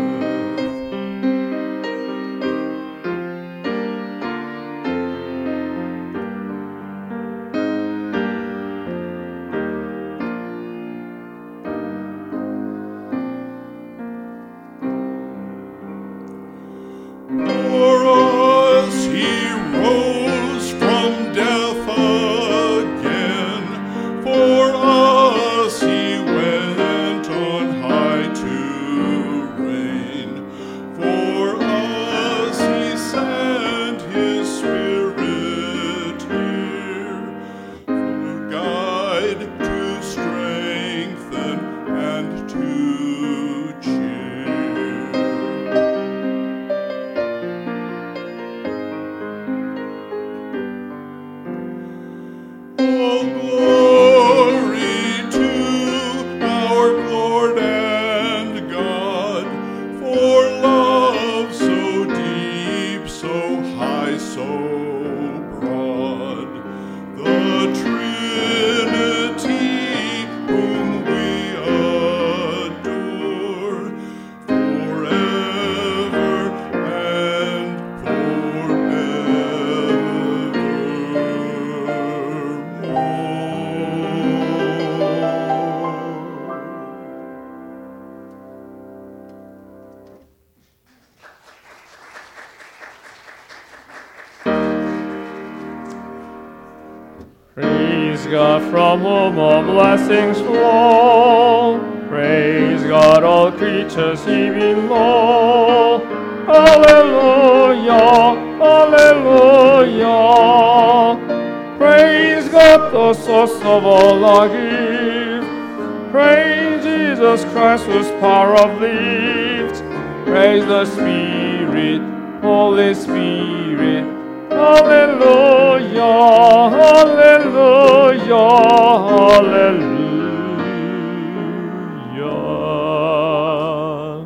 For us he rose from death again, for us he went on high to reign, for us he sent his Spirit here, to guide, to strengthen, and to cheer. All glory to our Lord and God, for love so deep, so high, so broad. The Trinity whom we adore, forever and Praise God, from whom all blessings flow. Praise God, all creatures he below. Hallelujah, hallelujah. Praise God, the source of all our gift. Praise Jesus Christ, whose power uplifts. Praise the Spirit, Holy Spirit. Hallelujah, hallelujah, hallelujah.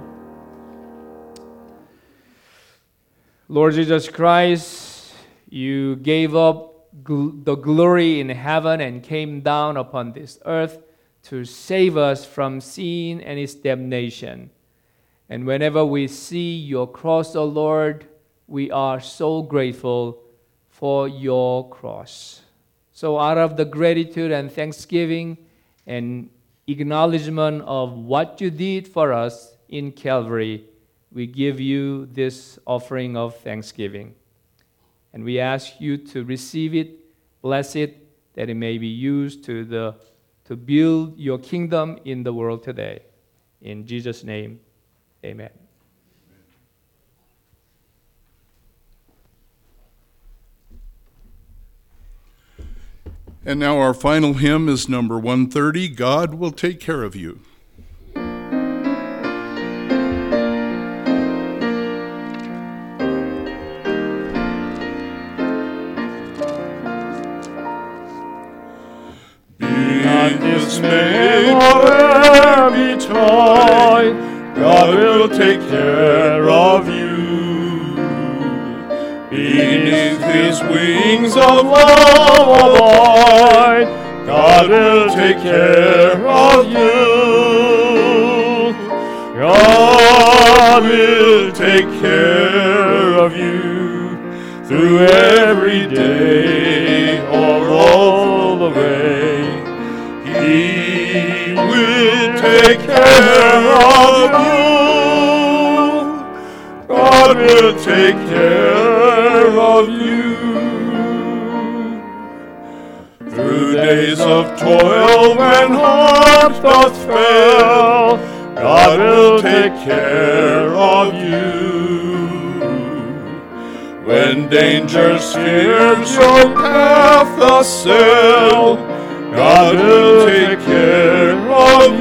Lord Jesus Christ, you gave up the glory in heaven and came down upon this earth to save us from sin and its damnation. And whenever we see your cross, O Lord, we are so grateful for your cross. So out of the gratitude and thanksgiving and acknowledgement of what you did for us in Calvary, we give you this offering of thanksgiving. And we ask you to receive it, bless it, that it may be used to build your kingdom in the world today. In Jesus' name, amen. And now our final hymn is number 130, God Will Take Care of You. Be not dismayed, whatever betide, God will take care of you. Beneath his wings of love abide, God will take care of you. God will take care of you through every day or all the way. He will take care of you. God will take care of you. Through days of toil when heart doth fail, God will take care of you. When danger steers your path assail, God will take care of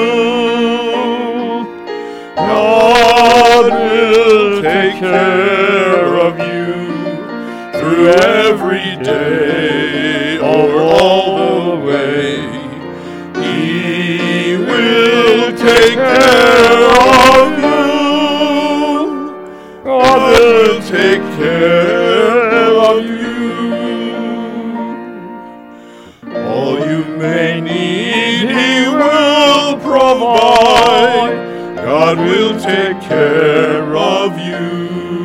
you. God will take care of you through every day, over all the way. He will take care of you. God will take care of you. All you may need, He will provide. God will take care of you.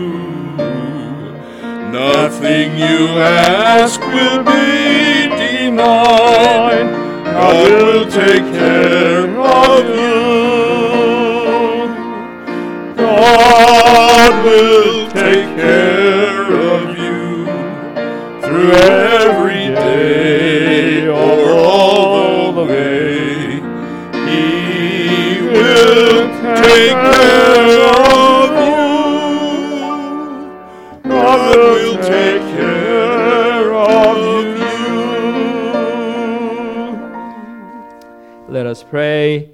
Nothing you ask will be denied. God will take care of you. God will take care of you through every day, over all the way. He will take care of you. God will take care of you. Let us pray.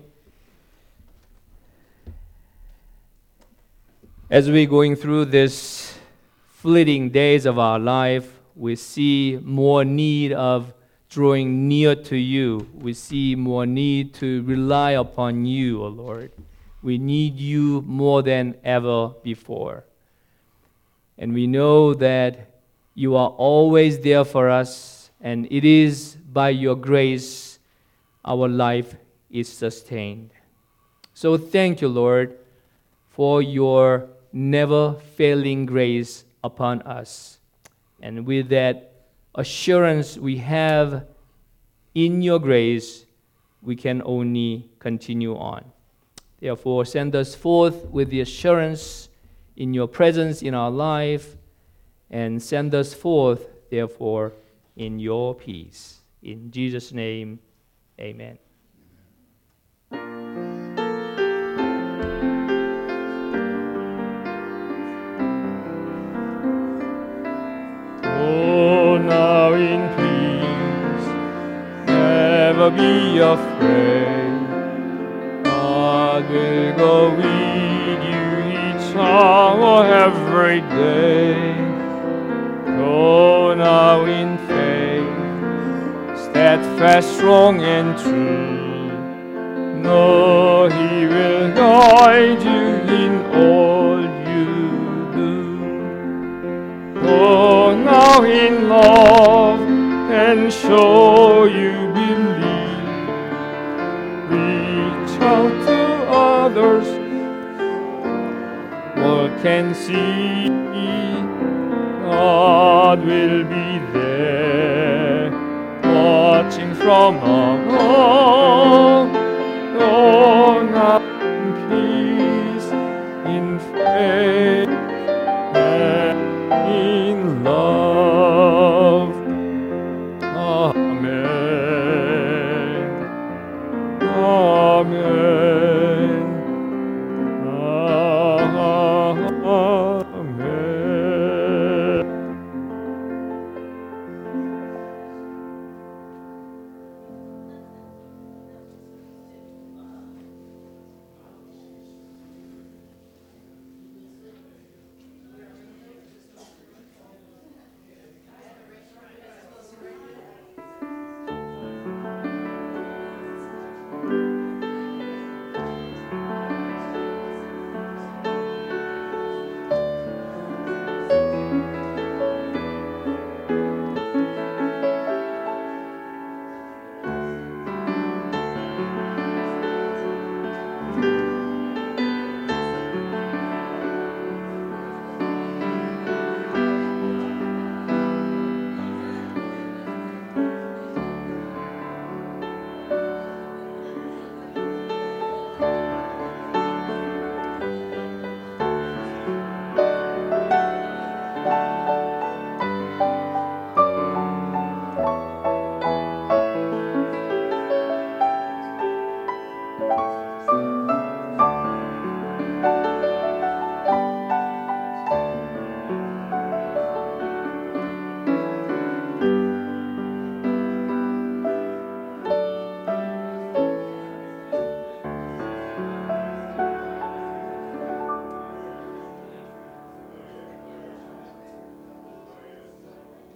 As we're going through this fleeting days of our life, we see more need of drawing near to you. We see more need to rely upon you, O Lord. We need you more than ever before. And we know that you are always there for us, and it is by your grace our life is sustained. So thank you, Lord, for your never failing grace upon us. And with that assurance we have in your grace, we can only continue on. Therefore, send us forth with the assurance in your presence in our life, and send us forth, therefore, in your peace. In Jesus' name, amen. Go now in peace, never be afraid. God will go with you each hour, every day. Go now in faith, steadfast, strong, and true. Know He will guide you in all you do. Go now in love and show you believe. Reach out to others, world can see. God will be there, watching from above. Go now in peace, in faith, and in love. Amen. Amen. Amen.